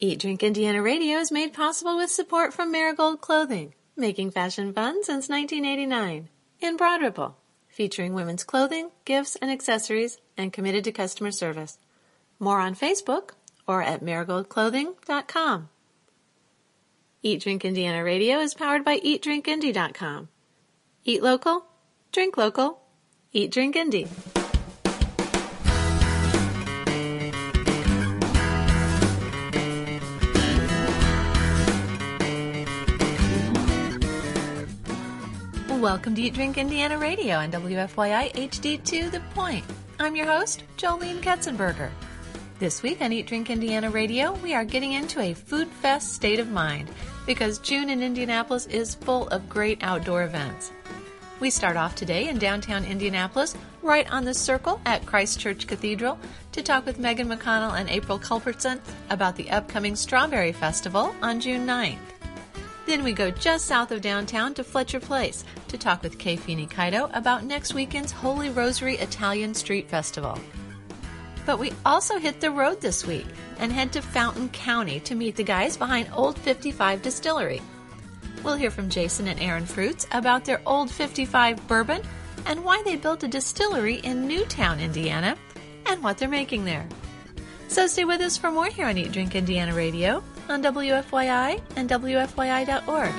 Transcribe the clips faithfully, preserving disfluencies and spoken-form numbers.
Eat Drink Indiana Radio is made possible with support from Marigold Clothing, making fashion fun since nineteen eighty-nine. In Broad Ripple, featuring women's clothing, gifts, and accessories, and committed to customer service. More on Facebook or at marigold clothing dot com. Eat Drink Indiana Radio is powered by eat drink indy dot com. Eat local, drink local, Eat Drink Indy. Welcome to Eat Drink Indiana Radio on W F Y I H D two The Point. I'm your host, Jolene Ketzenberger. This week on Eat Drink Indiana Radio, we are getting into a food fest state of mind because June in Indianapolis is full of great outdoor events. We start off today in downtown Indianapolis, right on the Circle at Christ Church Cathedral, to talk with Megan McConnell and April Culbertson about the upcoming Strawberry Festival on June ninth. Then we go just south of downtown to Fletcher Place to talk with Kay Feeney Kaito about next weekend's Holy Rosary Italian Street Festival. But we also hit the road this week and head to Fountain County to meet the guys behind Old fifty-five Distillery. We'll hear from Jason and Aaron Fruits about their Old fifty-five bourbon and why they built a distillery in Newtown, Indiana, and what they're making there. So stay with us for more here on Eat Drink Indiana Radio on W F Y I and W F Y I dot org.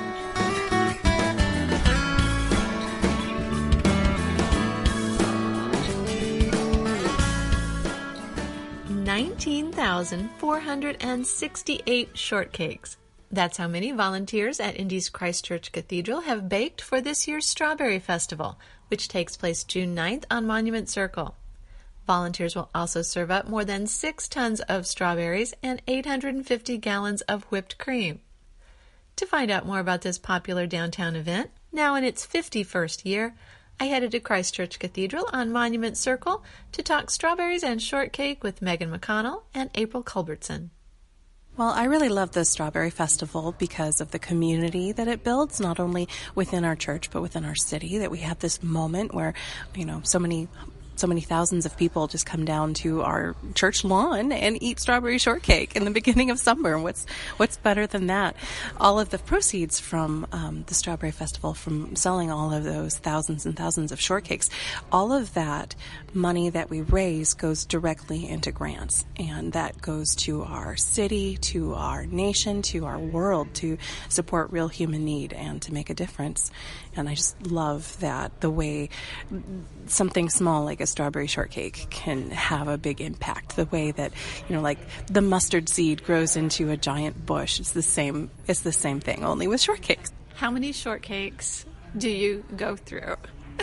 nineteen thousand four hundred sixty-eight shortcakes. That's how many volunteers at Indy's Christ Church Cathedral have baked for this year's Strawberry Festival, which takes place June ninth on Monument Circle. Volunteers will also serve up more than six tons of strawberries and eight hundred fifty gallons of whipped cream. To find out more about this popular downtown event, now in its fifty-first year, I headed to Christ Church Cathedral on Monument Circle to talk strawberries and shortcake with Megan McConnell and April Culbertson. Well, I really love the Strawberry Festival because of the community that it builds, not only within our church, but within our city, that we have this moment where, you know, so many So many thousands of people just come down to our church lawn and eat strawberry shortcake in the beginning of summer. What's what's better than that? All of the proceeds from um, the Strawberry Festival, from selling all of those thousands and thousands of shortcakes, all of that money that we raise goes directly into grants. And that goes to our city, to our nation, to our world, to support real human need and to make a difference. And I just love that, the way something small like a strawberry shortcake can have a big impact. The way that, you know, like the mustard seed grows into a giant bush. It's the same, it's the same thing, only with shortcakes. How many shortcakes do you go through?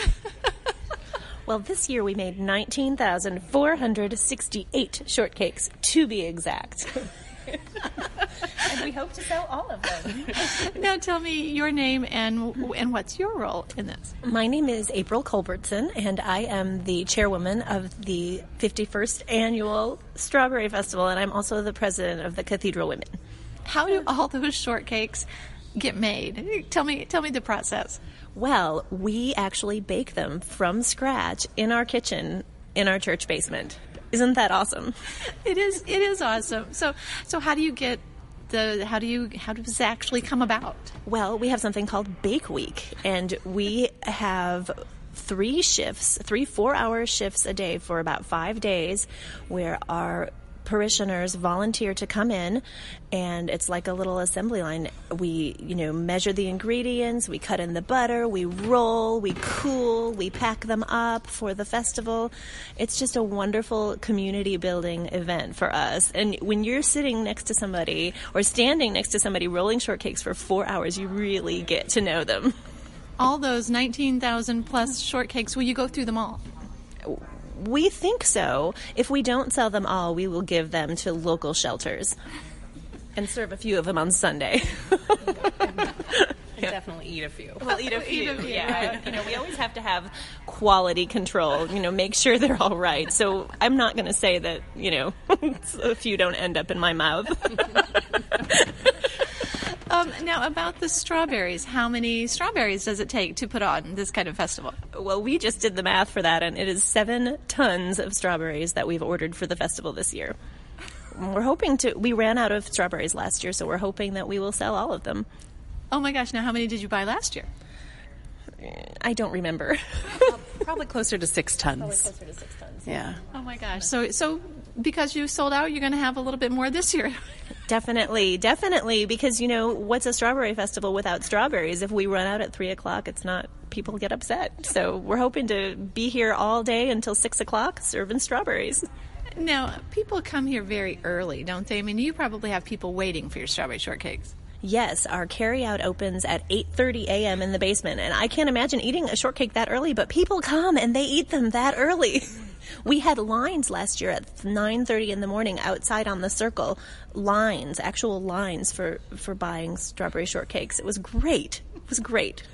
Well, this year we made nineteen thousand four hundred sixty-eight shortcakes, to be exact. And we hope to sell all of them. Now tell me your name and and what's your role in this? My name is April Culbertson, and I am the chairwoman of the fifty-first Annual Strawberry Festival, and I'm also the president of the Cathedral Women. How do all those shortcakes get made? Tell me, tell me the process. Well, we actually bake them from scratch in our kitchen in our church basement. Isn't that awesome? It is. It is awesome. So, so how do you get the? How do you? How does it actually come about? Well, we have something called Bake Week, and we have three shifts, three four-hour shifts a day for about five days, where our parishioners volunteer to come in, and it's like a little assembly line. We, you know, measure the ingredients, we cut in the butter, we roll, we cool, we pack them up for the festival. It's just a wonderful community building event for us. And when you're sitting next to somebody or standing next to somebody rolling shortcakes for four hours, you really get to know them. All those nineteen thousand plus shortcakes, will you go through them all? We think so. If we don't sell them all, we will give them to local shelters and serve a few of them on Sunday. Yeah. Definitely eat a few. We'll eat a few. Eat a few, yeah. right? You know, we always have to have quality control, you know, make sure they're all right. So I'm not going to say that, you know, a few don't end up in my mouth. Um, now, about the strawberries, how many strawberries does it take to put on this kind of festival? Well, we just did the math for that, and it is seven tons of strawberries that we've ordered for the festival this year. We're hoping to, we ran out of strawberries last year, so we're hoping that we will sell all of them. Oh my gosh, now how many did you buy last year? I don't remember. Probably closer to six tons. Probably closer to six tons. Yeah. Oh my gosh. So so because you sold out, you're going to have a little bit more this year. Definitely, definitely, because, you know, what's a strawberry festival without strawberries? If we run out at three o'clock, it's not, people get upset. So we're hoping to be here all day until six o'clock serving strawberries. Now, people come here very early, don't they? I mean, you probably have people waiting for your strawberry shortcakes. Yes, our carryout opens at eight thirty a.m. in the basement, and I can't imagine eating a shortcake that early, but people come and they eat them that early. We had lines last year at nine thirty in the morning outside on the circle, lines, actual lines for, for buying strawberry shortcakes. It was great. It was great.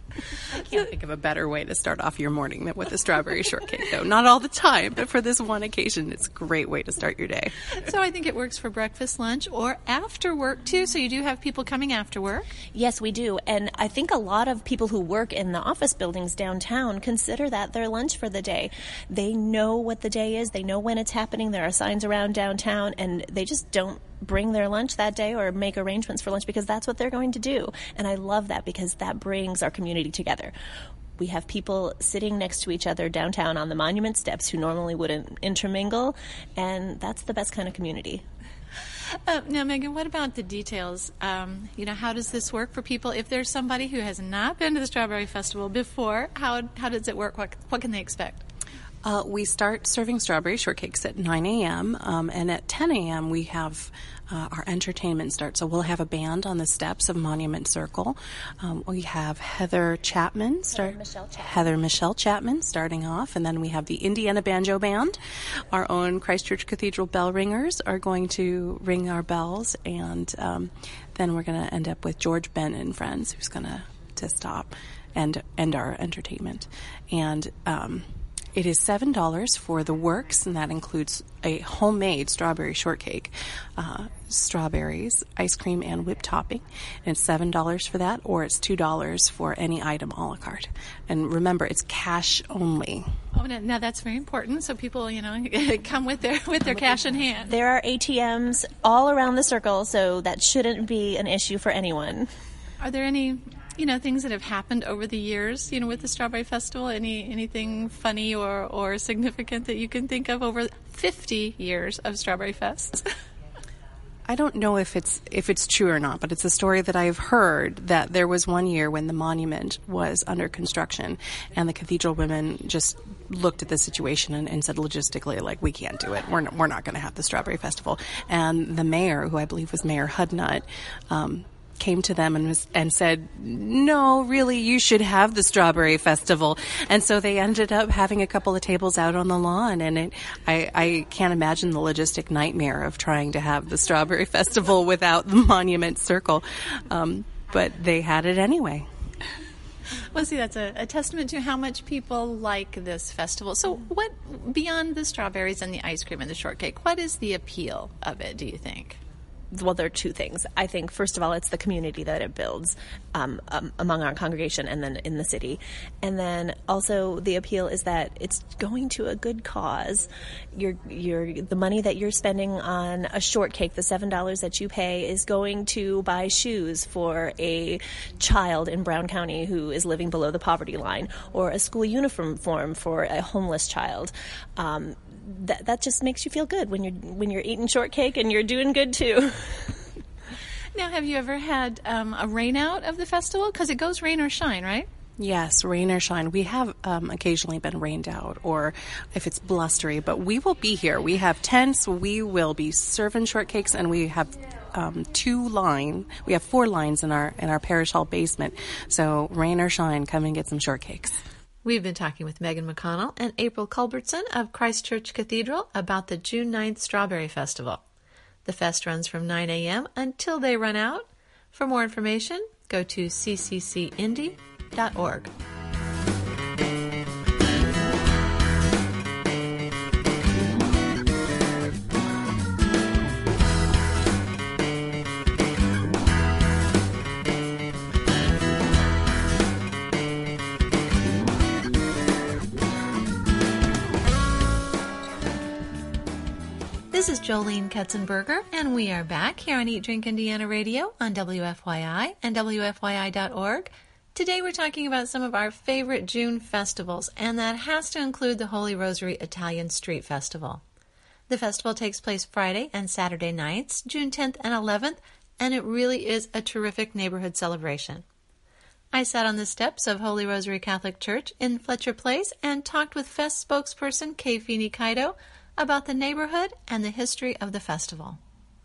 I can't think of a better way to start off your morning than with a strawberry shortcake, though. Not all the time, but for this one occasion, it's a great way to start your day. So I think it works for breakfast, lunch, or after work, too. So you do have people coming after work? Yes, we do. And I think a lot of people who work in the office buildings downtown consider that their lunch for the day. They know what the day is. They know when it's happening. There are signs around downtown, and they just don't bring their lunch that day or make arrangements for lunch because that's what they're going to do. And I love that because that brings our community together. We have people sitting next to each other downtown on the monument steps who normally wouldn't intermingle, and that's the best kind of community. Uh, now, Megan, what about the details? Um, you know, how does this work for people? If there's somebody who has not been to the Strawberry Festival before, how how does it work? What, what can they expect? Uh, we start serving strawberry shortcakes at nine a.m., um, and at ten a.m. we have uh, our entertainment start. So we'll have a band on the steps of Monument Circle. Um, we have Heather Chapman, start, Heather Michelle Chapman. Heather Michelle Chapman starting off, and then we have the Indiana Banjo Band. Our own Christchurch Cathedral bell ringers are going to ring our bells, and um, then we're going to end up with George Ben and Friends, who's going to to stop and end our entertainment. And um, it is seven dollars for the works, and that includes a homemade strawberry shortcake, uh, strawberries, ice cream, and whipped topping. And it's seven dollars for that, or it's two dollars for any item a la carte. And remember, it's cash only. Oh, now, now that's very important. So people, you know, come with their with their cash in hand. There are A T Ms all around the circle, so that shouldn't be an issue for anyone. Are there any, you know, things that have happened over the years, you know, with the Strawberry Festival? Any anything funny or, or significant that you can think of over fifty years of Strawberry Fests? I don't know if it's if it's true or not, but it's a story that I've heard that there was one year when the monument was under construction, and the cathedral women just looked at the situation and, and said logistically, like, we can't do it. We're not, we're not going to have the Strawberry Festival. And the mayor, who I believe was Mayor Hudnut, um, came to them and was, and said, no, really, you should have the Strawberry Festival. And so they ended up having a couple of tables out on the lawn, and it, I, I can't imagine the logistic nightmare of trying to have the Strawberry Festival without the Monument Circle. Um, but they had it anyway. Well, see, that's a, a testament to how much people like this festival. So what, beyond the strawberries and the ice cream and the shortcake, what is the appeal of it, do you think? Well, there are two things. I think, first of all, it's the community that it builds um, um, among our congregation and then in the city. And then also the appeal is that it's going to a good cause. You're, you're, the money that you're spending on a shortcake, the seven dollars that you pay, is going to buy shoes for a child in Brown County who is living below the poverty line, or a school uniform form for a homeless child. Um, That that just makes you feel good when you're when you're eating shortcake, and you're doing good too. Now, have you ever had um, a rain out of the festival? Because it goes rain or shine, right? Yes, rain or shine. We have um, occasionally been rained out, or if it's blustery, but we will be here. We have tents. We will be serving shortcakes, and we have um, two line. We have four lines in our in our parish hall basement. So rain or shine, come and get some shortcakes. We've been talking with Megan McConnell and April Culbertson of Christchurch Cathedral about the June ninth Strawberry Festival. The fest runs from nine a.m. until they run out. For more information, go to c c c indy dot org. This is Jolene Ketzenberger, and we are back here on Eat, Drink, Indiana Radio on W F Y I and W F Y I dot org. Today we're talking about some of our favorite June festivals, and that has to include the Holy Rosary Italian Street Festival. The festival takes place Friday and Saturday nights, June tenth and eleventh, and it really is a terrific neighborhood celebration. I sat on the steps of Holy Rosary Catholic Church in Fletcher Place and talked with Fest spokesperson Kay Feeney Kaido about the neighborhood and the history of the festival.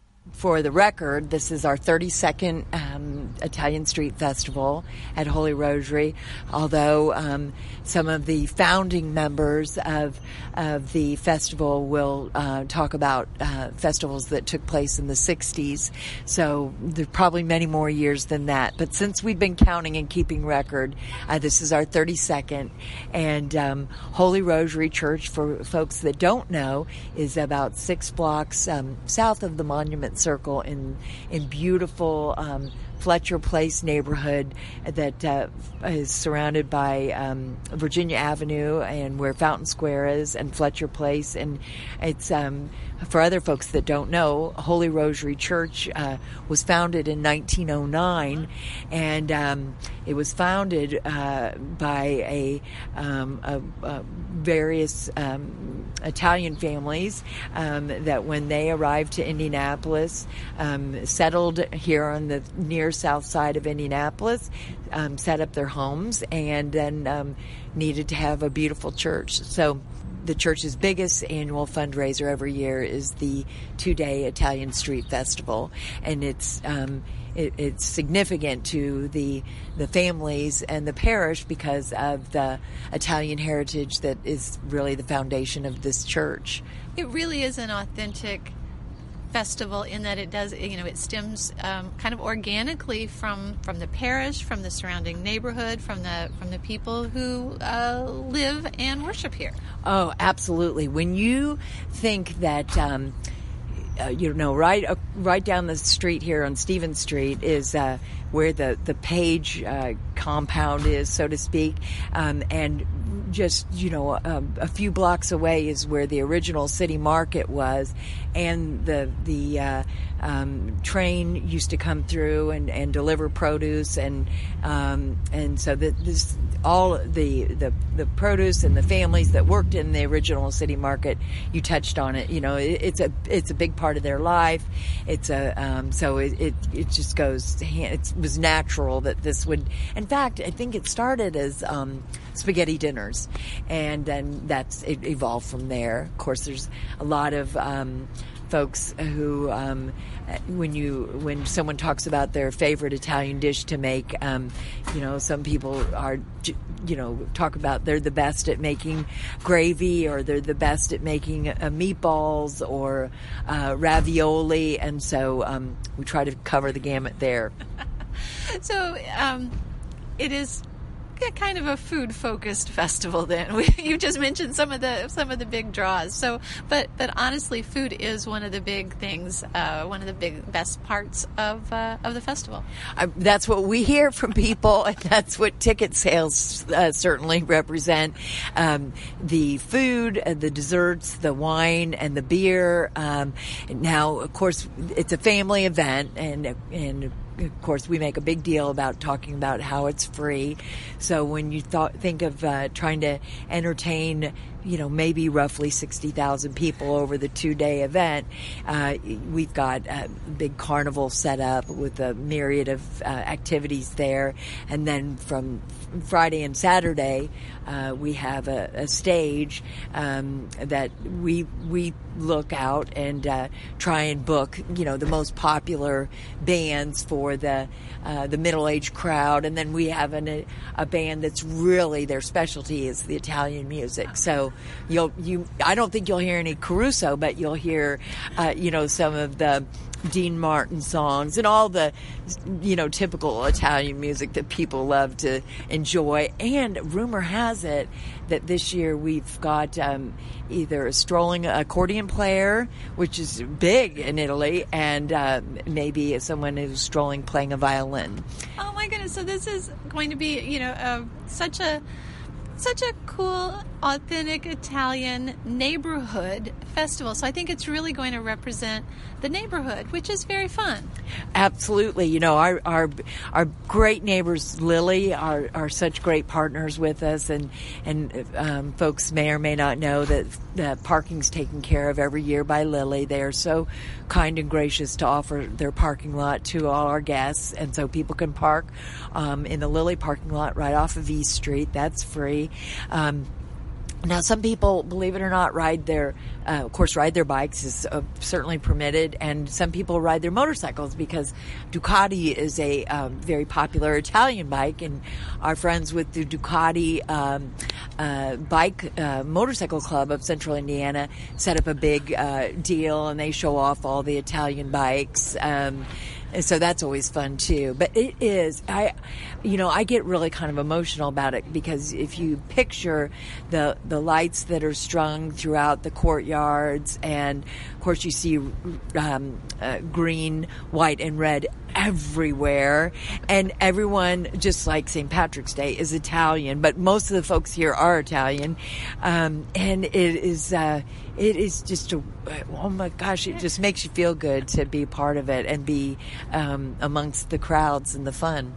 For the record, this is our thirty-second um, Italian Street Festival at Holy Rosary, although um, some of the founding members of of the festival will uh, talk about uh, festivals that took place in the sixties, so there's probably many more years than that. But since we've been counting and keeping record, uh, this is our thirty-second, and um, Holy Rosary Church, for folks that don't know, is about six blocks um, south of the Monument Circle in in beautiful um, Fletcher Place neighborhood that uh, is surrounded by um, Virginia Avenue and where Fountain Square is and Fletcher Place. And it's um, for other folks that don't know, Holy Rosary Church uh, was founded in nineteen oh nine, and um, it was founded uh, by a, um, a, a various um, Italian families um, that when they arrived to Indianapolis, um, settled here on the near south side of Indianapolis, um, set up their homes, and then um, needed to have a beautiful church. So the church's biggest annual fundraiser every year is the two-day Italian Street Festival, and it's um, it, it's significant to the the families and the parish because of the Italian heritage that is really the foundation of this church. It really is an authentic festival in that it does, you know, it stems um, kind of organically from from the parish, from the surrounding neighborhood, from the from the people who uh, live and worship here. Oh, absolutely. When you think that, um, uh, you know, right uh, right down the street here on Stevens Street is uh, where the the Page uh, compound is, so to speak, um, and just, you know, a, a few blocks away is where the original city market was, and the the uh, um, train used to come through and, and deliver produce, and um, and so that this all the, the the produce and the families that worked in the original city market, you touched on it. You know, it, it's a it's a big part of their life. It's a um, so it, it it just goes. It was natural that this would. In fact, I think it started as um, spaghetti dinners, and then that's it evolved from there. Of course, there's a lot of um, folks who, um, when you when someone talks about their favorite Italian dish to make, um, you know, some people are, you know, talk about they're the best at making gravy, or they're the best at making uh, meatballs or uh, ravioli, and so um, we try to cover the gamut there. So um, it is kind of a food-focused festival. Then we, you just mentioned some of the some of the big draws. So, but but honestly, food is one of the big things, uh, one of the big best parts of uh, of the festival. I, that's what we hear from people, and that's what ticket sales uh, certainly represent. Um, the food, uh, the desserts, the wine, and the beer. Um, now, of course, it's a family event, and and. Of course, we make a big deal about talking about how it's free. So when you thought, think of uh, trying to entertain, you know, maybe roughly sixty thousand people over the two-day event, uh, we've got a big carnival set up with a myriad of uh, activities there. And then from Friday and Saturday, uh, we have a, a stage um, that we we look out and uh, try and book, you know, the most popular bands for the uh, the middle-aged crowd, and then we have an, a, a band that's really their specialty is the Italian music. So you'll you I don't think you'll hear any Caruso, but you'll hear uh, you know some of the Dean Martin songs and all the, you know, typical Italian music that people love to enjoy. And rumor has it that this year we've got um, either a strolling accordion player, which is big in Italy, and uh, maybe someone who's strolling playing a violin. Oh my goodness! So this is going to be, you know, uh, such a such a cool, authentic Italian neighborhood festival. So I think it's really going to represent the neighborhood, which is very fun. Absolutely. You know, our our our great neighbors, Lily, are, are such great partners with us, and and um, folks may or may not know that that parking's taken care of every year by Lily. They are so kind and gracious to offer their parking lot to all our guests, and so people can park um, in the Lily parking lot right off of East Street. That's free. Um, Now, some people, believe it or not, ride their, uh, of course, ride their bikes is uh, certainly permitted, and some people ride their motorcycles because Ducati is a um, very popular Italian bike, and our friends with the Ducati um, uh, bike uh, motorcycle club of Central Indiana set up a big uh, deal, and they show off all the Italian bikes. Um, And so that's always fun too. But it is, I, you know, I get really kind of emotional about it because if you picture the the lights that are strung throughout the courtyards, and of course you see um, uh, green, white, and red everywhere, and everyone, just like Saint Patrick's Day, is Italian, but most of the folks here are Italian, um, and it is uh, it is just a, oh my gosh, it just makes you feel good to be part of it and be um, amongst the crowds and the fun.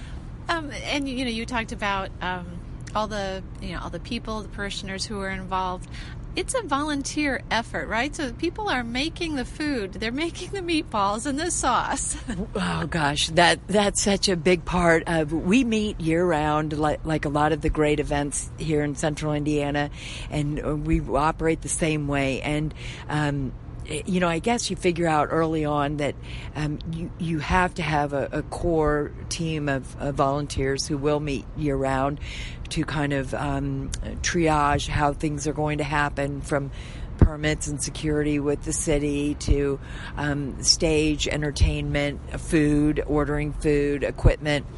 Um, and you know, you talked about um, all the you know all the people, the parishioners who are involved. It's a volunteer effort, right? So people are making the food. They're making the meatballs and the sauce. Oh gosh, that that's such a big part of. We meet year round, like like a lot of the great events here in Central Indiana, and we operate the same way. And um, you know, I guess you figure out early on that um, you you have to have a, a core team of, of volunteers who will meet year round to kind of um, triage how things are going to happen, from permits and security with the city to um, stage, entertainment, food, ordering food, equipment.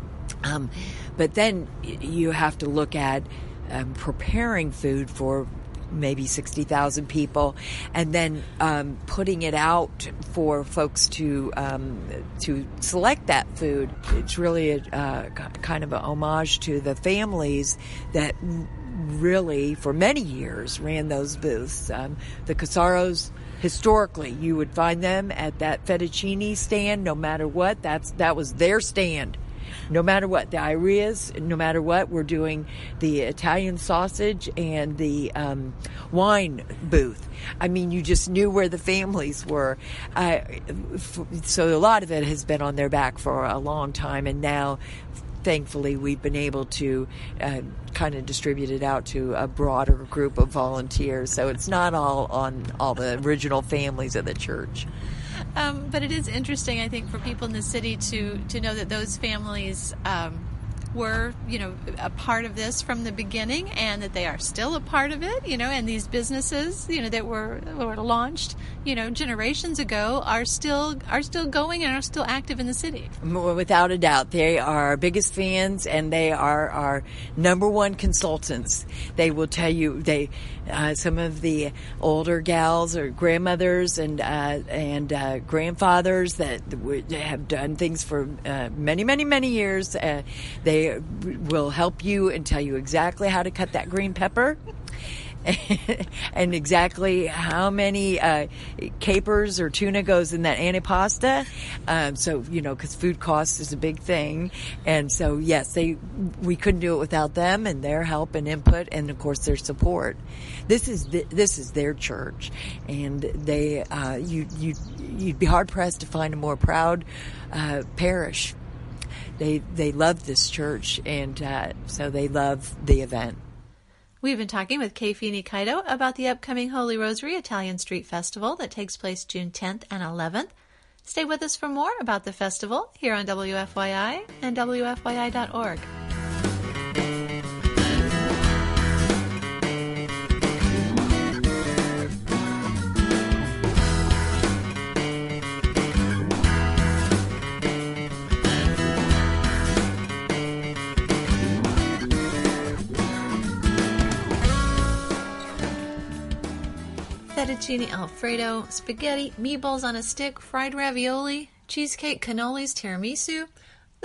Um, but then you have to look at um, preparing food for maybe sixty thousand people, and then um, putting it out for folks to um, to select that food. It's really a uh, kind of a homage to the families that really, for many years, ran those booths. Um, the Casaros, historically, you would find them at that fettuccine stand, no matter what. That's that was their stand. No matter what, the Irias, no matter what, we're doing the Italian sausage and the um, wine booth. I mean, you just knew where the families were. Uh, f- so a lot of it has been on their back for a long time, and now, thankfully, we've been able to uh, kind of distribute it out to a broader group of volunteers. So it's not all on all the original families of the church. Um, but it is interesting, I think, for people in the city to, to know that those families um, were, you know, a part of this from the beginning, and that they are still a part of it, you know, and these businesses, you know, that were were launched, you know, generations ago are still are still going and are still active in the city. Without a doubt, they are our biggest fans, and they are our number one consultants. They will tell you they uh, some of the older gals or grandmothers and uh, and uh, grandfathers that have done things for uh, many, many, many years. Uh, they will help you and tell you exactly how to cut that green pepper and exactly how many uh, capers or tuna goes in that antipasta. Um, so, you know, because food cost is a big thing. And so, yes, they we couldn't do it without them and their help and input and, of course, their support. This is the, this is their church, and they uh, you you you'd be hard pressed to find a more proud uh, parish. They they love this church, and uh, so they love the event. We've been talking with Kay Feeney Kaito about the upcoming Holy Rosary Italian Street Festival that takes place June tenth and eleventh. Stay with us for more about the festival here on W F Y I and W F Y I dot org. Fettuccine Alfredo, spaghetti, meatballs on a stick, fried ravioli, cheesecake, cannolis, tiramisu.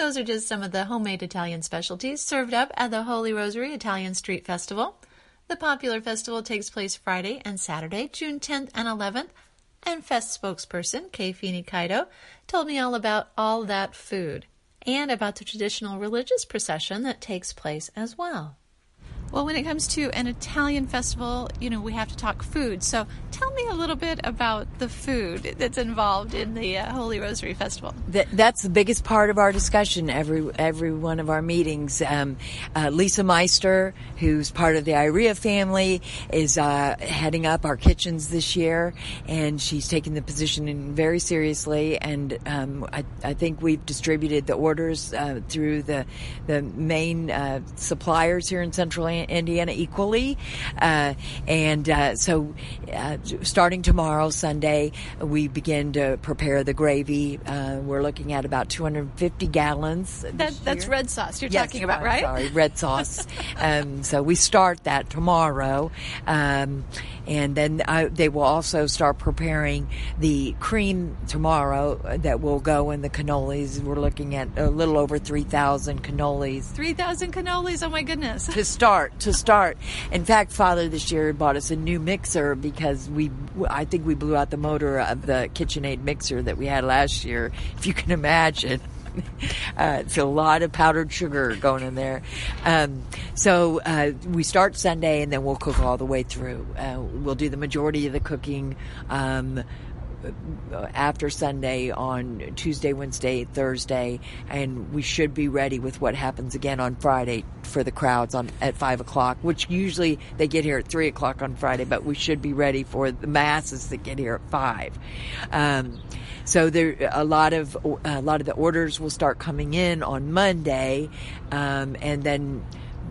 Those are just some of the homemade Italian specialties served up at the Holy Rosary Italian Street Festival. The popular festival takes place Friday and Saturday, June tenth and eleventh, and Fest spokesperson Kay Feeney Kaido told me all about all that food and about the traditional religious procession that takes place as well. Well, when it comes to an Italian festival, you know, we have to talk food. So tell me a little bit about the food that's involved in the uh, Holy Rosary Festival. That, that's the biggest part of our discussion, every every one of our meetings. Um, uh, Lisa Meister, who's part of the Irea family, is uh, heading up our kitchens this year, and she's taking the position in very seriously. And um, I, I think we've distributed the orders uh, through the the main uh, suppliers here in Central Indiana equally, uh, and uh, so uh, starting tomorrow, Sunday, we begin to prepare the gravy. Uh, we're looking at about two hundred fifty gallons. That, that's red sauce you're yes, talking about, I'm right? Sorry, red sauce. um, so we start that tomorrow, um, and then I, they will also start preparing the cream tomorrow that will go in the cannolis. We're looking at a little over three thousand cannolis. three thousand cannolis, oh my goodness. To start, to start. In fact, Father this year bought us a new mixer because we, I think we blew out the motor of the KitchenAid mixer that we had last year, if you can imagine. Uh, it's a lot of powdered sugar going in there. Um, so uh, we start Sunday and then we'll cook all the way through. Uh, we'll do the majority of the cooking um, after Sunday on Tuesday, Wednesday, Thursday, and we should be ready with what happens again on Friday for the crowds on at five o'clock, which usually they get here at three o'clock on Friday, but we should be ready for the masses that get here at five. Um, so there a lot of a lot of the orders will start coming in on Monday, um, and then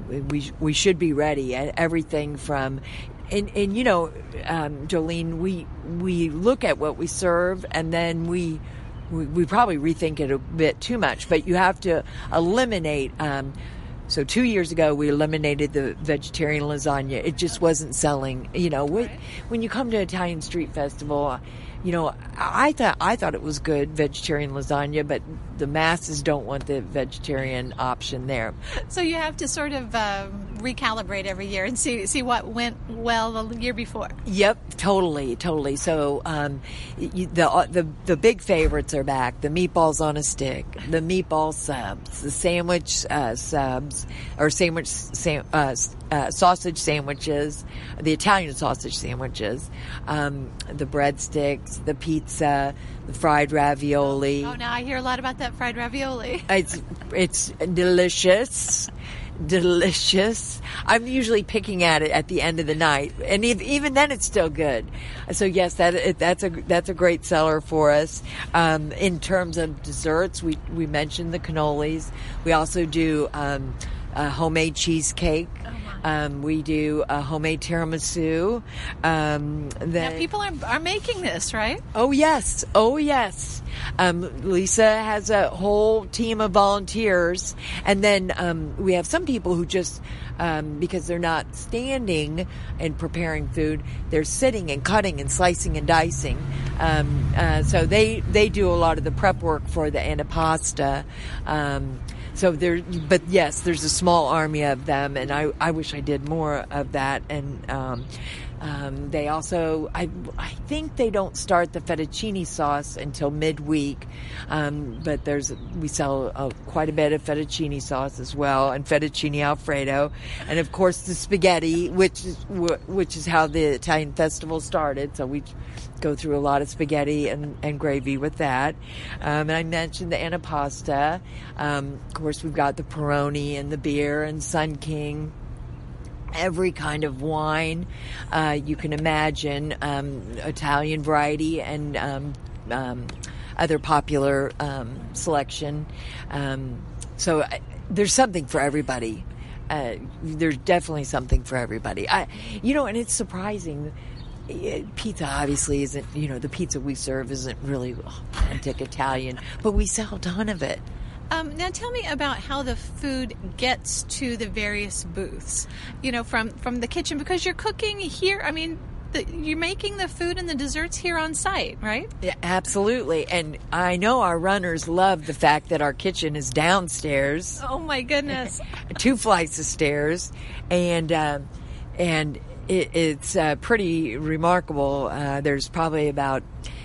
we we should be ready. Everything from And, and you know, um, Jolene, we we look at what we serve, and then we, we we probably rethink it a bit too much. But you have to eliminate. Um, so two years ago, we eliminated the vegetarian lasagna. It just wasn't selling. You know, when, when you come to Italian Street Festival, you know, I thought I thought it was good vegetarian lasagna, but the masses don't want the vegetarian option there. So you have to sort of uh, recalibrate every year and see see what went well the year before. Yep, totally, totally. So um, you, the the the big favorites are back: the meatballs on a stick, the meatball subs, the sandwich uh, subs, or sandwich sam- uh, uh, sausage sandwiches, the Italian sausage sandwiches, um, the breadsticks, the pizza, the fried ravioli. Oh, now I hear a lot about that fried ravioli. It's it's delicious. Delicious. I'm usually picking at it at the end of the night, and even then, it's still good. So yes, that that's a that's a great seller for us. Um, in terms of desserts, we we mentioned the cannolis. We also do um, a homemade cheesecake. Um, we do a homemade tiramisu. Um, now people are are making this, right? Oh yes, oh yes. Um, Lisa has a whole team of volunteers, and then um, we have some people who just um, because they're not standing and preparing food, they're sitting and cutting and slicing and dicing. Um, uh, so they they do a lot of the prep work for the antipasta. Um, So there, but yes, there's a small army of them, and I, I wish I did more of that. And um, um, they also, I, I think they don't start the fettuccine sauce until midweek, um, but there's we sell uh, quite a bit of fettuccine sauce as well, and fettuccine Alfredo, and of course the spaghetti, which is which is how the Italian festival started. So we go through a lot of spaghetti and, and gravy with that. Um, and I mentioned the antipasta. Um, of course, we've got the Peroni and the beer and Sun King. Every kind of wine uh, you can imagine, um, Italian variety and um, um, other popular um, selection. Um, so uh, there's something for everybody. Uh, there's definitely something for everybody. I, you know, and it's surprising. Pizza obviously isn't, you know, the pizza we serve isn't really authentic Italian, but we sell a ton of it. Um, now tell me about how the food gets to the various booths, you know, from, from the kitchen, because you're cooking here. I mean, the, you're making the food and the desserts here on site, right? Yeah, absolutely. And I know our runners love the fact that our kitchen is downstairs. Oh my goodness. Two flights of stairs. And, uh, and it, it's uh, pretty remarkable. Uh, there's probably about,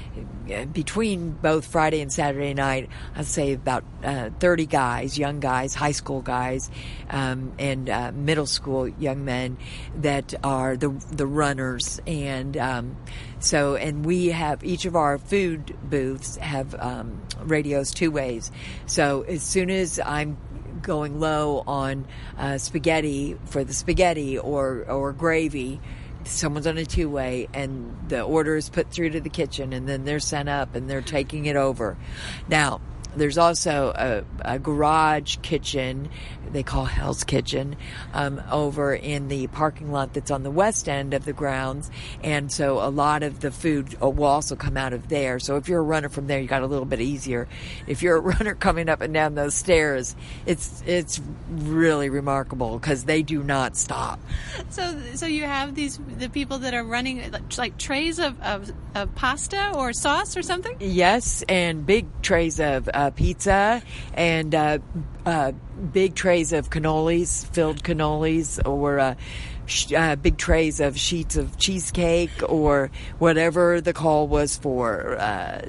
between both Friday and Saturday night, I'd say about uh, thirty guys, young guys, high school guys, um, and uh, middle school young men that are the the runners. And um, so, and we have, each of our food booths have um, radios two ways. So as soon as I'm going low on uh, spaghetti for the spaghetti or or gravy, someone's on a two-way, and the order is put through to the kitchen, and then they're sent up, and they're taking it over. Now, there's also a, a garage kitchen, they call Hell's Kitchen, um, over in the parking lot that's on the west end of the grounds, and so a lot of the food will also come out of there. So if you're a runner from there, you got a little bit easier. If you're a runner coming up and down those stairs, it's it's really remarkable because they do not stop. So, so you have these the people that are running like trays of, of, of pasta or sauce or something? Yes, and big trays of uh, pizza and uh, uh, big trays of cannolis, filled cannolis, or uh, sh- uh, big trays of sheets of cheesecake, or whatever the call was for, uh,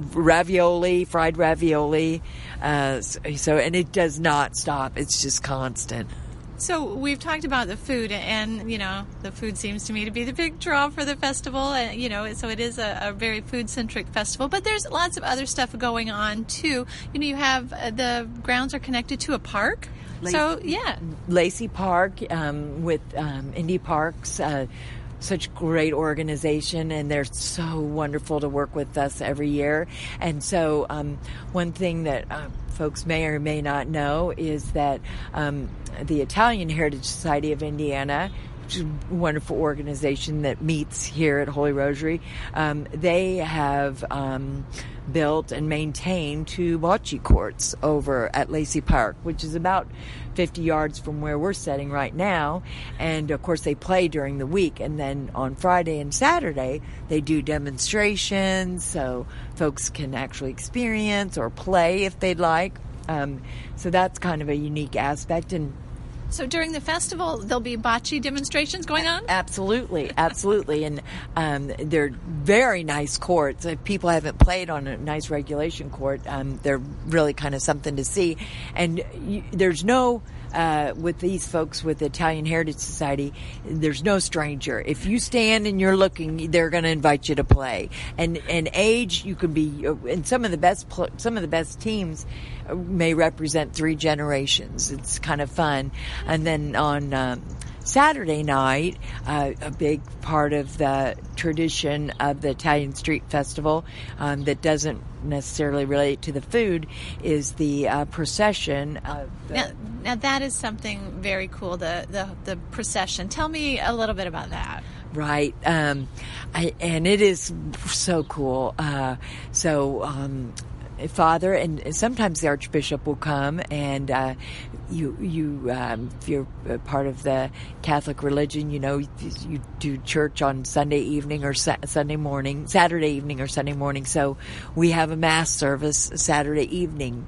ravioli, fried ravioli. Uh, so, and it does not stop. It's just constant. So we've talked about the food, and, you know, the food seems to me to be the big draw for the festival, and, you know, so it is a, a very food-centric festival, but there's lots of other stuff going on, too. You know, you have, uh, the grounds are connected to a park, Lacey, so, yeah. Lacey Park, um, with um, Indy Parks, uh, such great organization, and they're so wonderful to work with us every year. And so um, one thing that uh, folks may or may not know is that um, the Italian Heritage Society of Indiana, which is a wonderful organization that meets here at Holy Rosary, um, they have um, built and maintained two bocce courts over at Lacey Park, which is about fifty yards from where we're sitting right now. And of course they play during the week, and then on Friday and Saturday they do demonstrations so folks can actually experience or play if they'd like. Um, so that's kind of a unique aspect. And so during the festival, there'll be bocce demonstrations going on? Absolutely, absolutely. And um, they're very nice courts. If people haven't played on a nice regulation court, um, they're really kind of something to see. And you, there's no, uh, with these folks with the Italian Heritage Society, there's no stranger. If you stand and you're looking, they're going to invite you to play. And and age, you can be, and some of the best, some of the best teams may represent three generations. It's kind of fun. And then on um, Saturday night, uh, a big part of the tradition of the Italian Street Festival um, that doesn't necessarily relate to the food is the uh, procession. Of the now, now that is something very cool, the, the, the procession. Tell me a little bit about that. Right. Um, I, and it is so cool. Uh, so, um, Father, and sometimes the Archbishop will come, and uh, you, you, um, if you're a part of the Catholic religion, you know, you do church on Sunday evening or sa- Sunday morning, Saturday evening or Sunday morning. So we have a Mass service Saturday evening.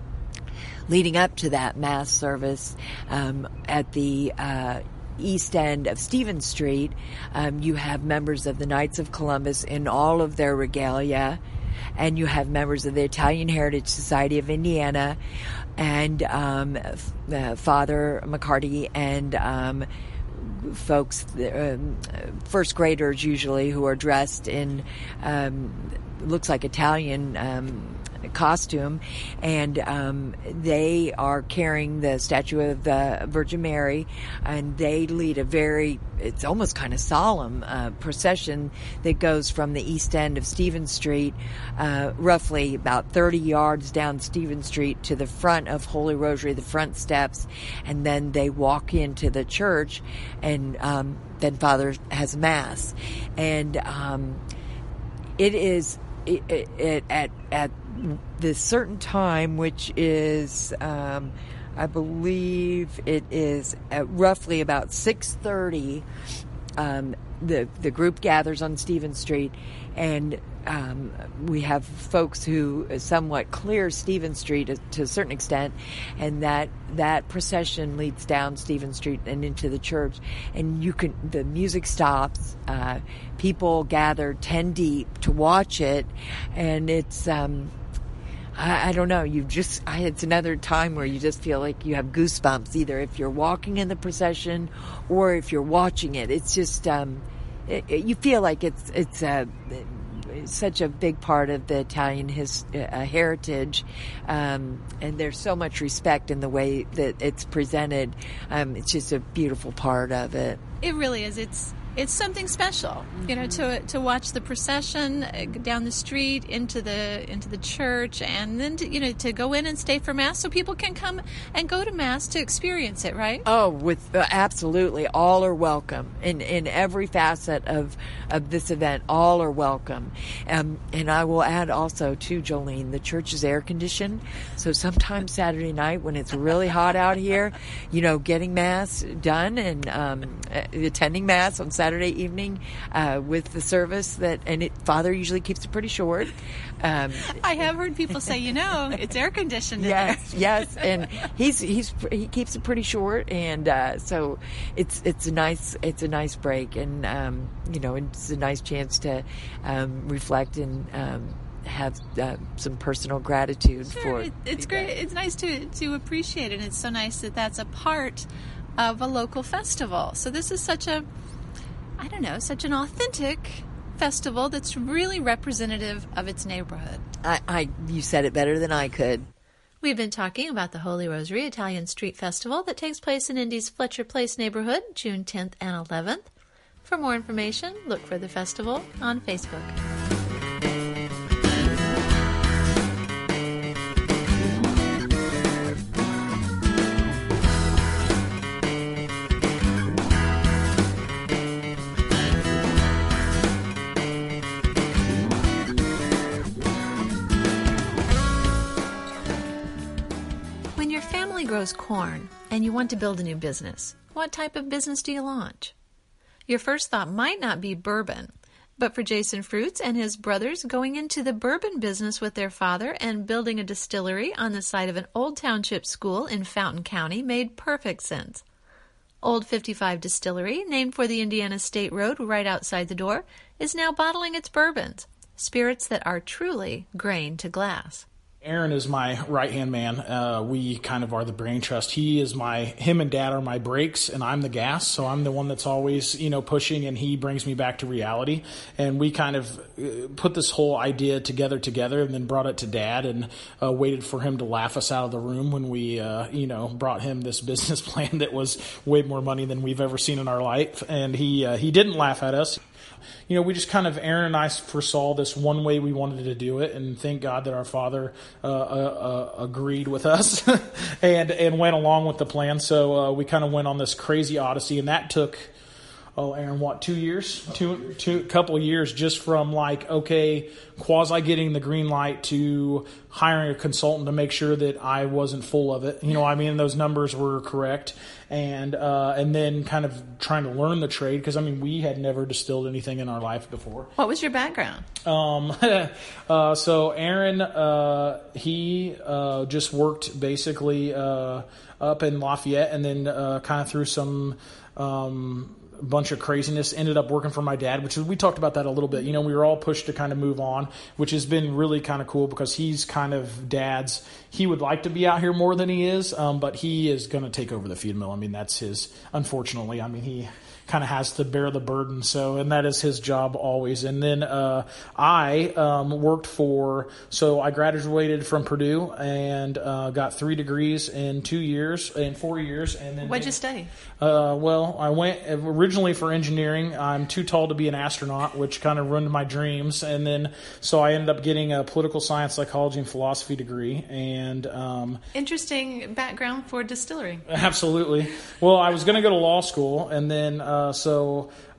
Leading up to that Mass service, um, at the uh, east end of Stephen Street, um, you have members of the Knights of Columbus in all of their regalia. And you have members of the Italian Heritage Society of Indiana, and um, uh, Father McCarty, and um, folks, um, first graders usually, who are dressed in um, looks like Italian um, costume, and um, they are carrying the statue of the Virgin Mary, and they lead a very, it's almost kind of solemn uh, procession that goes from the east end of Stephen Street, uh, roughly about thirty yards down Stephen Street to the front of Holy Rosary, the front steps, and then they walk into the church, and um, then Father has Mass. And um, it is it, it, it, at at this certain time, which is um, I believe it is at roughly about six thirty. um, the the group gathers on Stephen Street, and um, we have folks who somewhat clear Stephen Street to a certain extent, and that that procession leads down Stephen Street and into the church, and you can the music stops, uh, people gather ten deep to watch it, and it's. Um, I, I don't know. You just, I, it's another time where you just feel like you have goosebumps, either if you're walking in the procession or if you're watching it. It's just, um, it, it, you feel like it's, it's a, it's such a big part of the Italian his, uh, heritage. Um, and there's so much respect in the way that it's presented. Um, it's just a beautiful part of it. It really is. It's, It's something special, you know, to to watch the procession down the street into the into the church, and then to, you know, to go in and stay for Mass, so people can come and go to Mass to experience it, right? Oh, with uh, absolutely, all are welcome in in every facet of of this event. All are welcome, um, and I will add also too, Jolene, the church is air conditioned, so sometimes Saturday night when it's really hot out here, you know, getting Mass done and um, attending Mass on Saturday evening uh, with the service that, and it, Father usually keeps it pretty short. Um, I have heard people say, you know, it's air conditioned. Yes, yes, and he's he's he keeps it pretty short, and uh, so it's it's a nice it's a nice break, and um, you know, it's a nice chance to um, reflect and. Um, have uh, some personal gratitude sure, for it, it's great. It's nice to to appreciate it, and it's so nice that that's a part of a local festival. So this is such a I don't know, such an authentic festival that's really representative of its neighborhood. I, I you said it better than I could. We've been talking about the Holy Rosary Italian Street Festival that takes place in Indy's Fletcher Place neighborhood, June tenth and eleventh. For more information, look for the festival on Facebook. Grows corn and you want to build a new business. What type of business do you launch? Your first thought might not be bourbon, but for Jason Fruits and his brothers, going into the bourbon business with their father and building a distillery on the site of an old township school in Fountain County made perfect sense. Old fifty-five Distillery, named for the Indiana State Road right outside the door, is now bottling its bourbons, spirits that are truly grain to glass. Aaron is my right-hand man. Uh, we kind of are the brain trust. He is my, him and Dad are my brakes, and I'm the gas. So I'm the one that's always, you know, pushing, and he brings me back to reality. And we kind of uh, put this whole idea together together, and then brought it to Dad, and uh, waited for him to laugh us out of the room when we, uh, you know, brought him this business plan that was way more money than we've ever seen in our life. And he uh, he didn't laugh at us. You know, we just kind of, Aaron and I foresaw this one way we wanted to do it, and thank God that our father uh, uh, uh, agreed with us and and went along with the plan. So uh, we kind of went on this crazy odyssey, and that took, oh, Aaron, what, two years? Two, two, couple of years just from like, okay, quasi getting the green light to hiring a consultant to make sure that I wasn't full of it. You know, I mean, those numbers were correct. And uh, and then kind of trying to learn the trade, because, I mean, we had never distilled anything in our life before. What was your background? Um, uh, so Aaron, uh, he uh, just worked basically uh, up in Lafayette, and then uh, kind of through some um, bunch of craziness, ended up working for my dad, which is, we talked about that a little bit. You know, we were all pushed to kind of move on, which has been really kind of cool, because he's kind of Dad's, he would like to be out here more than he is, um, but he is going to take over the feed mill. I mean, that's his, unfortunately, I mean, he kind of has to bear the burden. So, and that is his job always. And then uh, I um, worked for, so I graduated from Purdue and uh, got three degrees in two years, in four years. And then What'd you study? Uh, well, I went originally for engineering. I'm too tall to be an astronaut, which kind of ruined my dreams. And then, so I ended up getting a political science, psychology, and philosophy degree. And um, interesting background for distillery. Absolutely. Well, I was going to go to law school, and then uh, so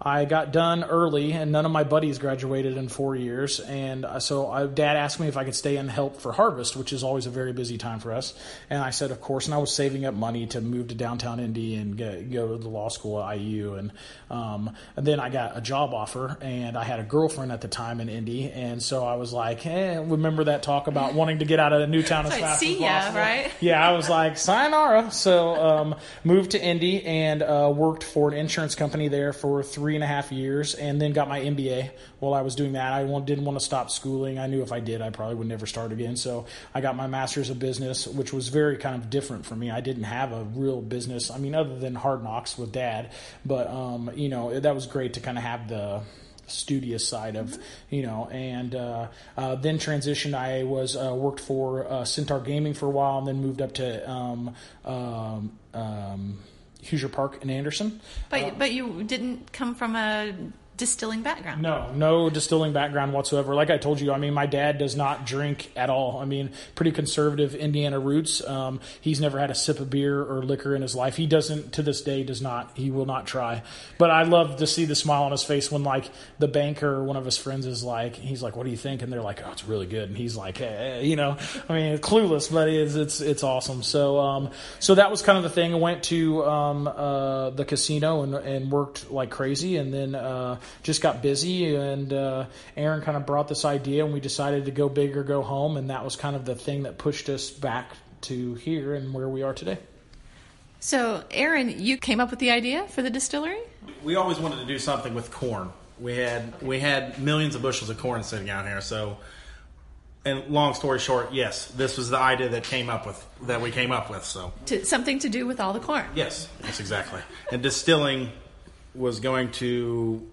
I got done early, and none of my buddies graduated in four years. And so I, Dad asked me if I could stay and help for harvest, which is always a very busy time for us. And I said, of course. And I was saving up money to move to downtown Indy and go, go to the law school at I U. And, um, and then I got a job offer, and I had a girlfriend at the time in Indy. And so I was like, hey, remember that talk about wanting to get out of Newtown as fast see as ya, possible? right? Yeah, I was like, sayonara. So um, moved to Indy and uh, worked for an insurance company there for three and a half years, and then got my M B A while I was doing that. I didn't want to stop schooling. I knew if I did, I probably would never start again. So I got my master's of business, which was very kind of different for me. I didn't have a real business, I mean, other than Hard Knocks with Dad. But, um, you know, that was great to kind of have the studious side of, you know, and uh, uh, then transitioned. I was uh, worked for uh, Centaur Gaming for a while, and then moved up to um, um, um, Hoosier Park in Anderson. But uh, but you didn't come from a distilling background. No, no distilling background whatsoever. Like I told you, I mean, my dad does not drink at all. I mean, pretty conservative Indiana roots. Um, he's never had a sip of beer or liquor in his life. He doesn't, to this day, does not. He will not try. But I love to see the smile on his face when, like, the banker, one of his friends, is like, he's like, what do you think? And they're like, oh, it's really good. And he's like, hey, you know, I mean, clueless, but it's it's, it's awesome. So um, so that was kind of the thing. I went to um, uh, the casino and, and worked like crazy, and then uh, just got busy, and uh, Aaron kind of brought this idea, and we decided to go big or go home, and that was kind of the thing that pushed us back to here and where we are today. So, Aaron, you came up with the idea for the distillery? We always wanted to do something with corn. We had we had millions of bushels of corn sitting out here, so. And long story short, yes, this was the idea that came up with that we came up with. So to, something to do with all the corn. Yes, yes, exactly. And distilling was going to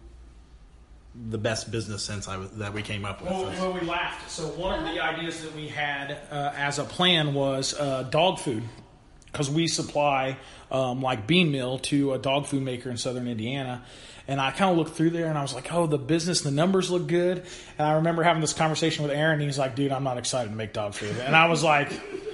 the best business sense I was, that we came up with. Well, well, we laughed. So one of the ideas that we had uh, as a plan was uh, dog food, because we supply um, like bean meal to a dog food maker in southern Indiana. And I kind of looked through there, and I was like, oh, the business, the numbers look good. And I remember having this conversation with Aaron, and he's like, dude, I'm not excited to make dog food. And I was like,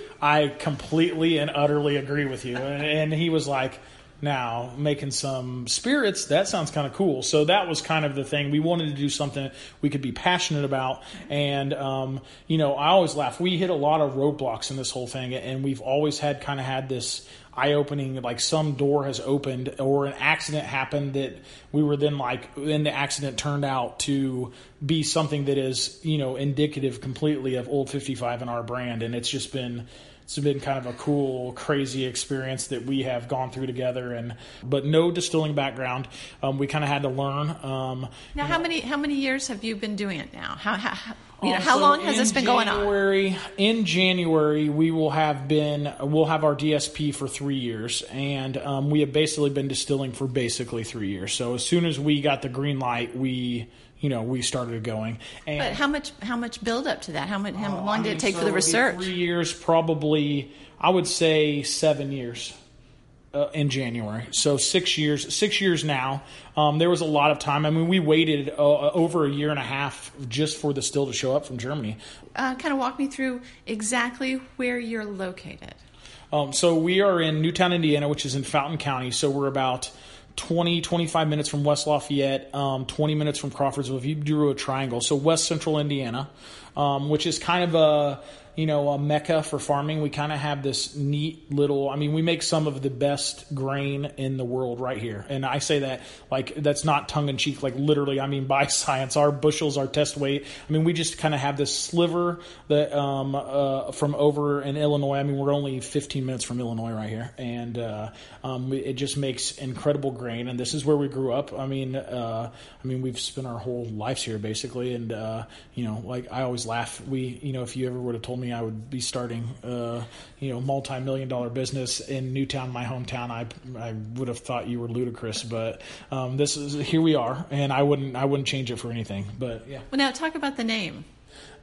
I completely and utterly agree with you. And, and he was like, now, making some spirits, that sounds kind of cool. So that was kind of the thing. We wanted to do something we could be passionate about. And, um, you know, I always laugh. We hit a lot of roadblocks in this whole thing, and we've always had kind of had this eye-opening, like some door has opened or an accident happened that we were then like, then the accident turned out to be something that is, you know, indicative completely of Old fifty-five and our brand. And it's just been... It's been kind of a cool, crazy experience that we have gone through together, and but no distilling background. Um, we kind of had to learn. Um, now, how know, many how many years have you been doing it now? How how you know uh, how so long has this been January, going on? In January, we will have been we'll have our D S P for three years, and um, we have basically been distilling for basically three years. So as soon as we got the green light, we. You know, we started going. And, but how much how much build up to that? How much how uh, long I did mean, it take so for the research? Three years, probably. I would say seven years uh, in January. So six years. Six years now. Um, there was a lot of time. I mean, we waited uh, over a year and a half just for the still to show up from Germany. Uh, kind of walk me through exactly where you're located. Um, so we are in Newtown, Indiana, which is in Fountain County. So we're about twenty, twenty-five minutes from West Lafayette, um, twenty minutes from Crawfordsville, if you drew a triangle. So West Central Indiana, um, which is kind of a, you know, a mecca for farming. We kind of have this neat little, I mean, we make some of the best grain in the world right here. And I say that like, that's not tongue in cheek, like literally, I mean, by science, our bushels, our test weight. I mean, we just kind of have this sliver that, um, uh, from over in Illinois. I mean, we're only fifteen minutes from Illinois right here. And, uh, um, it just makes incredible grain. And this is where we grew up. I mean, uh, I mean, we've spent our whole lives here basically. And, uh, you know, like I always laugh. We, you know, if you ever would have told me I would be starting, uh, you know, multi-million dollar business in Newtown, my hometown, I, I would have thought you were ludicrous, but, um, this is, here we are, and I wouldn't, I wouldn't change it for anything, but yeah. Well, now talk about the name.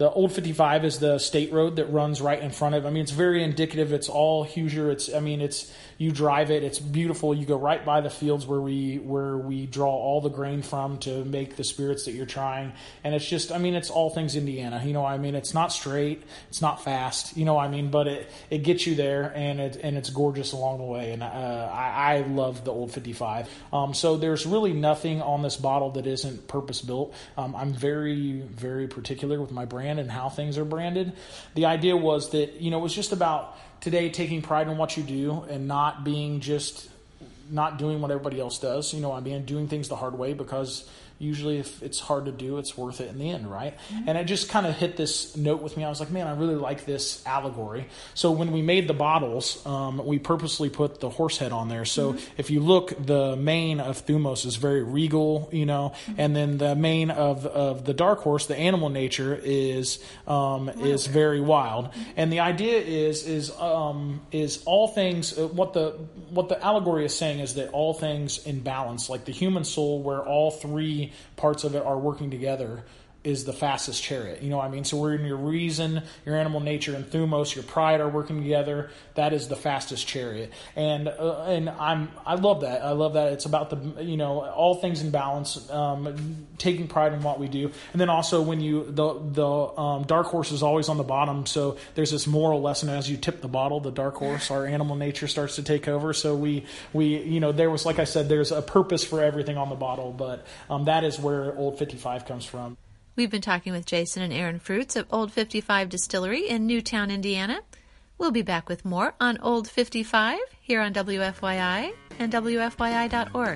the Old fifty-five is the state road that runs right in front of. I mean, it's very indicative. It's all Hoosier. It's I mean, it's you drive it. It's beautiful. You go right by the fields where we where we draw all the grain from to make the spirits that you're trying. And it's just I mean, it's all things Indiana. You know, I mean, it's not straight. It's not fast. You know, I mean, but it it gets you there, and it and it's gorgeous along the way. And uh, I, I love the Old fifty-five. Um, so there's really nothing on this bottle that isn't purpose built. Um, I'm very very particular with my brand and how things are branded. The idea was that you know it was just about today taking pride in what you do and not being just not doing what everybody else does. You know, I mean, doing things the hard way, because usually if it's hard to do, it's worth it in the end, right? Mm-hmm. And it just kind of hit this note with me. I was like, man, I really like this allegory. So when we made the bottles, um, we purposely put the horse head on there. So mm-hmm. if you look, the mane of Thumos is very regal, you know, mm-hmm. and then the mane of, of the dark horse, the animal nature, is um, is very wild. Mm-hmm. And the idea is is um, is all things. Uh, what the what the allegory is saying is that all things in balance, like the human soul, where all three parts of it are working together, is the fastest chariot. You know what I mean? So we're in your reason, your animal nature, and Thumos, your pride, are working together. That is the fastest chariot. And uh, and I'm I love that. I love that. It's about the you know all things in balance, um, taking pride in what we do. And then also when you the the um, dark horse is always on the bottom. So there's this moral lesson as you tip the bottle, the dark horse, our animal nature, starts to take over. So we we you know there was, like I said, there's a purpose for everything on the bottle, but um, that is where Old fifty-five comes from. We've been talking with Jason and Aaron Fruits of Old fifty-five Distillery in Newtown, Indiana. We'll be back with more on Old fifty-five here on W F Y I and W F Y I dot org.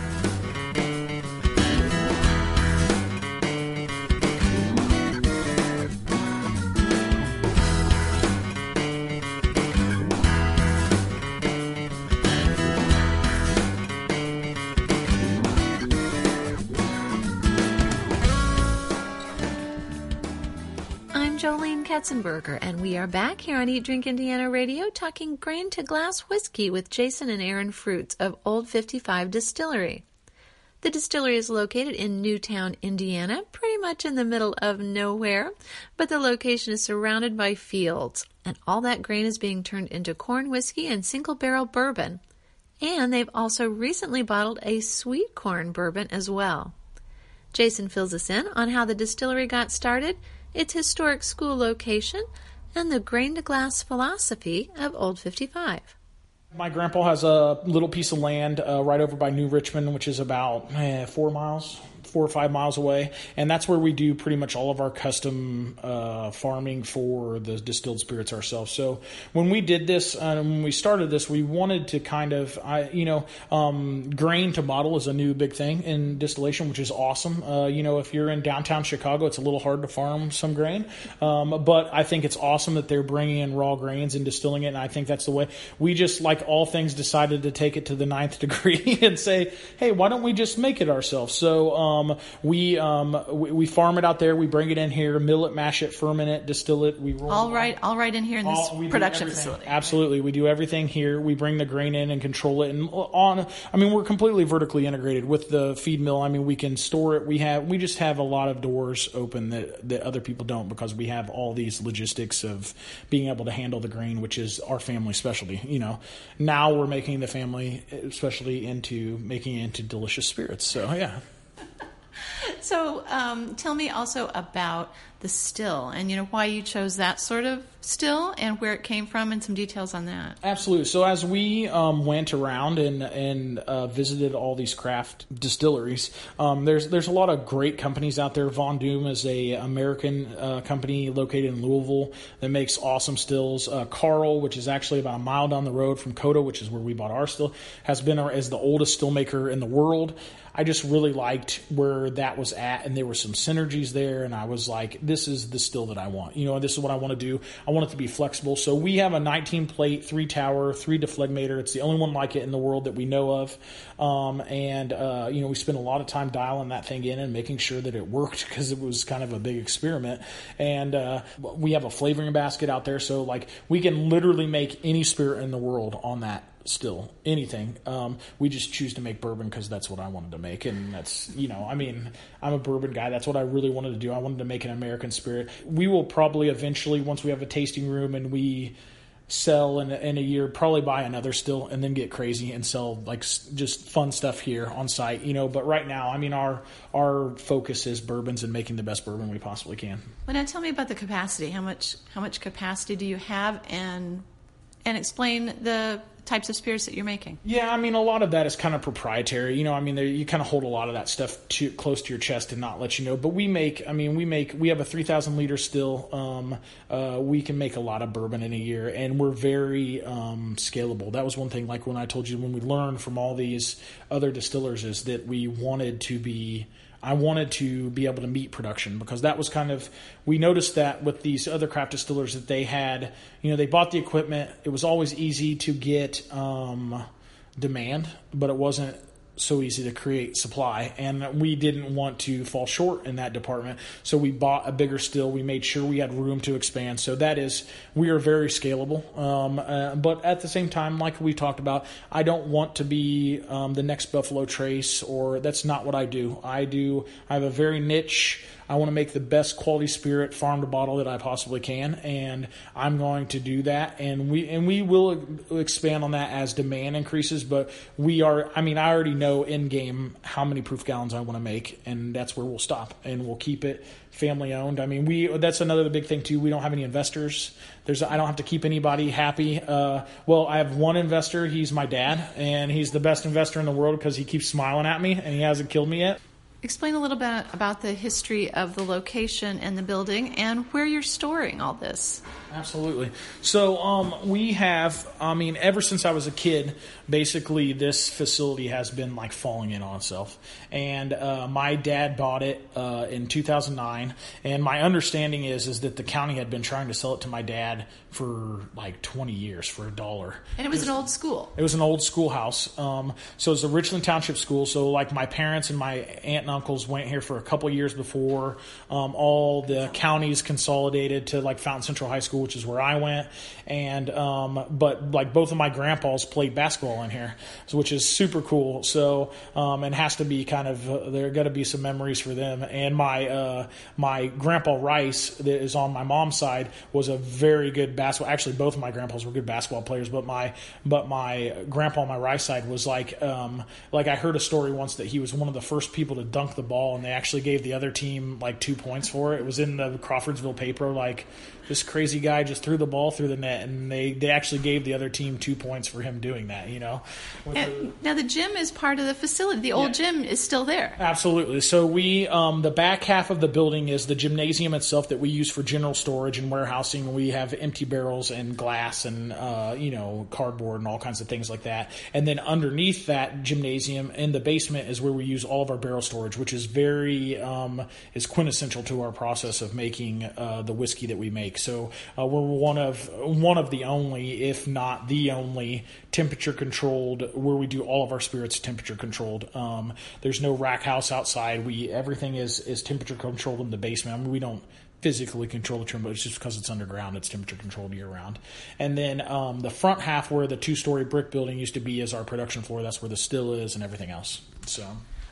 Jolene Katzenberger, and we are back here on Eat Drink Indiana Radio talking grain to glass whiskey with Jason and Aaron Fruits of Old fifty-five Distillery. The distillery is located in Newtown, Indiana, pretty much in the middle of nowhere, but the location is surrounded by fields, and all that grain is being turned into corn whiskey and single barrel bourbon. And they've also recently bottled a sweet corn bourbon as well. Jason fills us in on how the distillery got started, its historic school location, and the grain-to-glass philosophy of Old fifty-five. My grandpa has a little piece of land uh, right over by New Richmond, which is about eh, four miles, four or five miles away. And that's where we do pretty much all of our custom uh, farming for the distilled spirits ourselves. So when we did this, uh, when we started this, we wanted to kind of, I, you know, um, grain to bottle is a new big thing in distillation, which is awesome. Uh, you know, if you're in downtown Chicago, it's a little hard to farm some grain. Um, but I think it's awesome that they're bringing in raw grains and distilling it. And I think that's the way. We just, like all things, decided to take it to the ninth degree and say, hey, why don't we just make it ourselves? So, um, Um, we, um, we we farm it out there. We bring it in here, mill it, mash it, ferment it, distill it. We roll all it right, all right in here in this all, production facility. Absolutely, we do everything here. We bring the grain in and control it. And on, I mean, we're completely vertically integrated with the feed mill. I mean, we can store it. We have, we just have a lot of doors open that that other people don't, because we have all these logistics of being able to handle the grain, which is our family specialty. You know, now we're making the family specialty into making it into delicious spirits. So yeah. So um, tell me also about the still, and you know why you chose that sort of still and where it came from, and some details on that. Absolutely. So as we um, went around and and uh, visited all these craft distilleries, um, there's there's a lot of great companies out there. Von Doom is a American uh, company located in Louisville that makes awesome stills. Uh, Carl, which is actually about a mile down the road from Coda, which is where we bought our still, has been our, as the oldest still maker in the world. I just really liked where that was at, and there were some synergies there, and I was like, this is the still that I want. You know, this is what I want to do. I want it to be flexible. So we have a nineteen plate, three tower, three deflegmator. It's the only one like it in the world that we know of. Um, and, uh, you know, we spent a lot of time dialing that thing in and making sure that it worked, because it was kind of a big experiment. And uh, we have a flavoring basket out there. So, like, we can literally make any spirit in the world on that still, anything. Um, we just choose to make bourbon because that's what I wanted to make. And that's, you know, I mean, I'm a bourbon guy. That's what I really wanted to do. I wanted to make an American spirit. We will probably eventually, once we have a tasting room and we sell in a, in a year, probably buy another still and then get crazy and sell like just fun stuff here on site, you know. But right now, I mean, our our focus is bourbons and making the best bourbon we possibly can. Well, now tell me about the capacity. How much how much capacity do you have, and and explain the types of spirits that you're making. Yeah, I mean, a lot of that is kind of proprietary. You know, I mean, there, you kind of hold a lot of that stuff to, close to your chest and not let you know. But we make, I mean, we make, we have a three thousand liter still. Um, uh, we can make a lot of bourbon in a year, and we're very um, scalable. That was one thing, like when I told you, when we learned from all these other distillers, is that we wanted to be, I wanted to be able to meet production, because that was kind of, we noticed that with these other craft distillers that they had, you know, they bought the equipment. It was always easy to get um, demand, but it wasn't so easy to create supply, and we didn't want to fall short in that department. So we bought a bigger still. We made sure we had room to expand. So that is, we are very scalable. Um, uh, but at the same time, like we talked about, I don't want to be um, the next Buffalo Trace, or that's not what I do. I do, I have a very niche. I want to make the best quality spirit farm to bottle that I possibly can, and I'm going to do that. And we and we will expand on that as demand increases. But we are, I mean, I already know in game how many proof gallons I want to make, and that's where we'll stop, and we'll keep it family owned. I mean, we that's another big thing too. We don't have any investors. There's I don't have to keep anybody happy. Uh, well, I have one investor. He's my dad, and he's the best investor in the world because he keeps smiling at me, and he hasn't killed me yet. Explain a little bit about the history of the location and the building and where you're storing all this. Absolutely. So um, we have, I mean, ever since I was a kid, basically this facility has been like falling in on itself. And uh, my dad bought it uh, in two thousand nine. And my understanding is is that the county had been trying to sell it to my dad for like twenty years for a dollar. And it was an old school. It was an old schoolhouse. Um, so it's a Richland Township school. So like my parents and my aunt and uncles went here for a couple years before um, all the counties consolidated to like Fountain Central High School, which is where I went. And um, but like both of my grandpas played basketball in here, so, which is super cool. So um, and has to be kind of uh, there got to be some memories for them. And my uh, my grandpa Rice, that is on my mom's side, was a very good basketball. Actually, both of my grandpas were good basketball players, but my but my grandpa on my right side was like um, like I heard a story once that he was one of the first people to dunk the ball, and they actually gave the other team like two points for it. It was in the Crawfordsville paper, like this crazy guy just threw the ball through the net, and they, they actually gave the other team two points for him doing that, you know. The, now the gym is part of the facility. The old yeah. gym is still there. Absolutely. So we, um, the back half of the building is the gymnasium itself that we use for general storage and warehousing. We have empty barrels and glass and, uh, you know, cardboard and all kinds of things like that. And then underneath that gymnasium in the basement is where we use all of our barrel storage, which is very, um, is quintessential to our process of making uh, the whiskey that we make. So uh, we're one of one of the only, if not the only, temperature controlled, where we do all of our spirits temperature controlled. Um, there's no rack house outside. We everything is is temperature controlled in the basement. I mean, we don't physically control the trim, but it's just because it's underground. It's temperature controlled year round. And then um, the front half, where the two story brick building used to be, is our production floor. That's where the still is and everything else. So,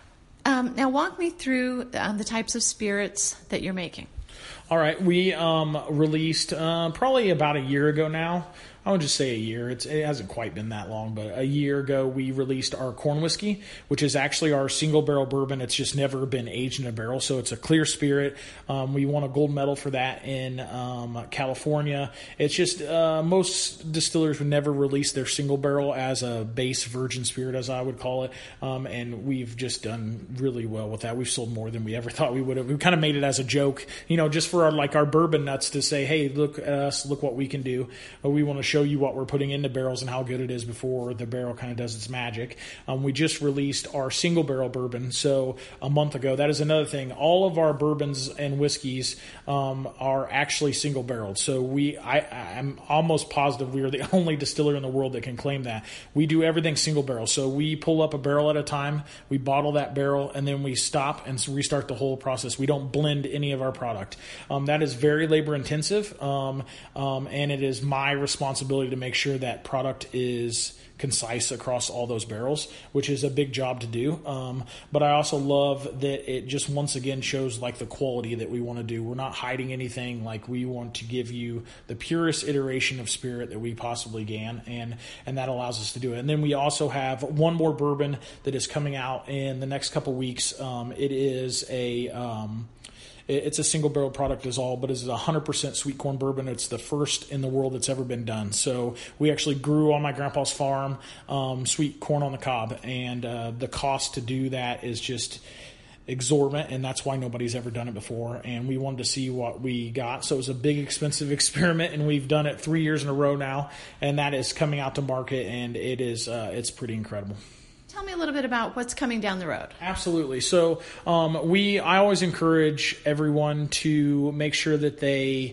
um, now walk me through um, the types of spirits that you're making. All right, we um, released uh, probably about a year ago now. I would just say a year. It's, it hasn't quite been that long, but a year ago we released our corn whiskey, which is actually our single barrel bourbon. It's just never been aged in a barrel, so it's a clear spirit. Um, we won a gold medal for that in um, California. It's just uh, most distillers would never release their single barrel as a base virgin spirit, as I would call it, um, and we've just done really well with that. We've sold more than we ever thought we would have. We kind of made it as a joke, you know, just for our like our bourbon nuts to say, hey, look at us, look what we can do. But we want to show you what we're putting into barrels and how good it is before the barrel kind of does its magic. Um, we just released our single barrel bourbon so a month ago. That is another thing. All of our bourbons and whiskeys um, are actually single barreled. So we, I, I'm almost positive we are the only distiller in the world that can claim that. We do everything single barrel. So we pull up a barrel at a time, we bottle that barrel, and then we stop and restart the whole process. We don't blend any of our product. Um, that is very labor intensive, um, um, and it is my responsibility responsibility to make sure that product is concise across all those barrels, which is a big job to do. Um, but I also love that it just once again shows like the quality that we want to do. We're not hiding anything. Like, we want to give you the purest iteration of spirit that we possibly can, and and that allows us to do it. And then we also have one more bourbon that is coming out in the next couple weeks. Um, it is a um, It's a single barrel product as all, but it's a one hundred percent sweet corn bourbon. It's the first in the world that's ever been done. So we actually grew on my grandpa's farm um, sweet corn on the cob, and uh, the cost to do that is just exorbitant, and that's why nobody's ever done it before. And we wanted to see what we got. So it was a big, expensive experiment, and we've done it three years in a row now, and that is coming out to market, and it is uh, it's pretty incredible. Tell me a little bit about what's coming down the road. Absolutely. So um, we, I always encourage everyone to make sure that they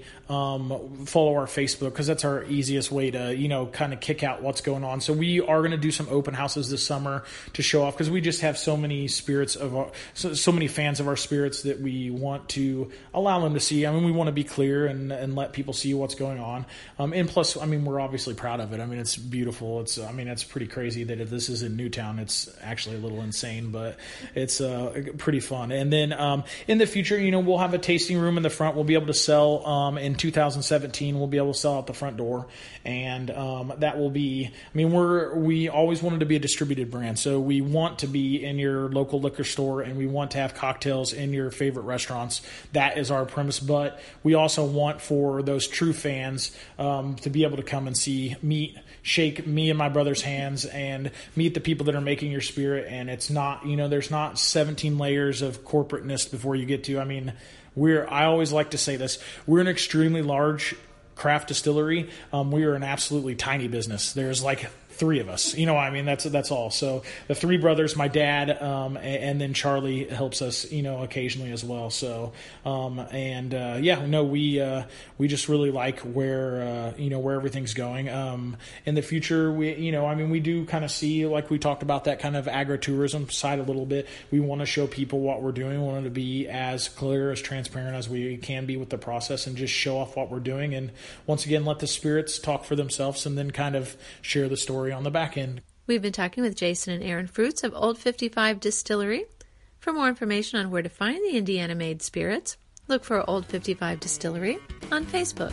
um, follow our Facebook, because that's our easiest way to, you know, kind of kick out what's going on. So we are going to do some open houses this summer to show off, because we just have so many spirits of our, so, so many fans of our spirits that we want to allow them to see. I mean, we want to be clear and, and let people see what's going on. Um, and plus, I mean, we're obviously proud of it. I mean, it's beautiful. It's, I mean, it's pretty crazy that if this is in Newtown, it's actually a little insane, but it's uh, pretty fun. And then um, in the future, you know, we'll have a tasting room in the front. We'll be able to sell um, in two thousand seventeen. We'll be able to sell out the front door, and um, that will be. I mean, we're we always wanted to be a distributed brand, so we want to be in your local liquor store, and we want to have cocktails in your favorite restaurants. That is our premise, but we also want for those true fans um, to be able to come and see, meet, shake me and my brother's hands, and meet the people that are making your spirit. And it's not, you know, there's not seventeen layers of corporateness before you get to, I mean, we're, I always like to say this, we're an extremely large craft distillery. Um, we are an absolutely tiny business. There's like three of us, you know, I mean, that's, that's all. So the three brothers, my dad, um, and, and then Charlie helps us, you know, occasionally as well. So, um, and, uh, yeah, no, we, uh, we just really like where, uh, you know, where everything's going. Um, in the future, we, you know, I mean, we do kind of see, like we talked about, that kind of agritourism side a little bit. We want to show people what we're doing. We want to be as clear, as transparent as we can be with the process, and just show off what we're doing. And once again, let the spirits talk for themselves, and then kind of share the story on the back end. We've been talking with Jason and Aaron Fruits of Old fifty-five Distillery. For more information on where to find the Indiana-made spirits, look for Old fifty-five Distillery on Facebook.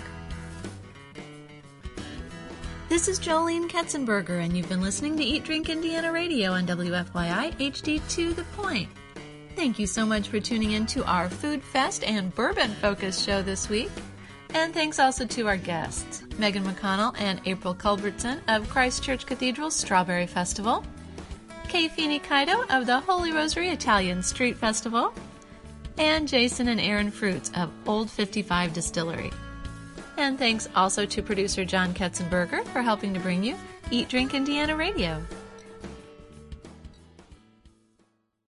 This is Jolene Ketzenberger, and you've been listening to Eat Drink Indiana Radio on W F Y I H D two The Point. Thank you so much for tuning in to our Food Fest and bourbon-focused show this week. And thanks also to our guests, Megan McConnell and April Culbertson of Christ Church Cathedral's Strawberry Festival, Kay Feeney Kaido of the Holy Rosary Italian Street Festival, and Jason and Aaron Fruits of Old fifty-five Distillery. And thanks also to producer John Ketzenberger for helping to bring you Eat Drink Indiana Radio.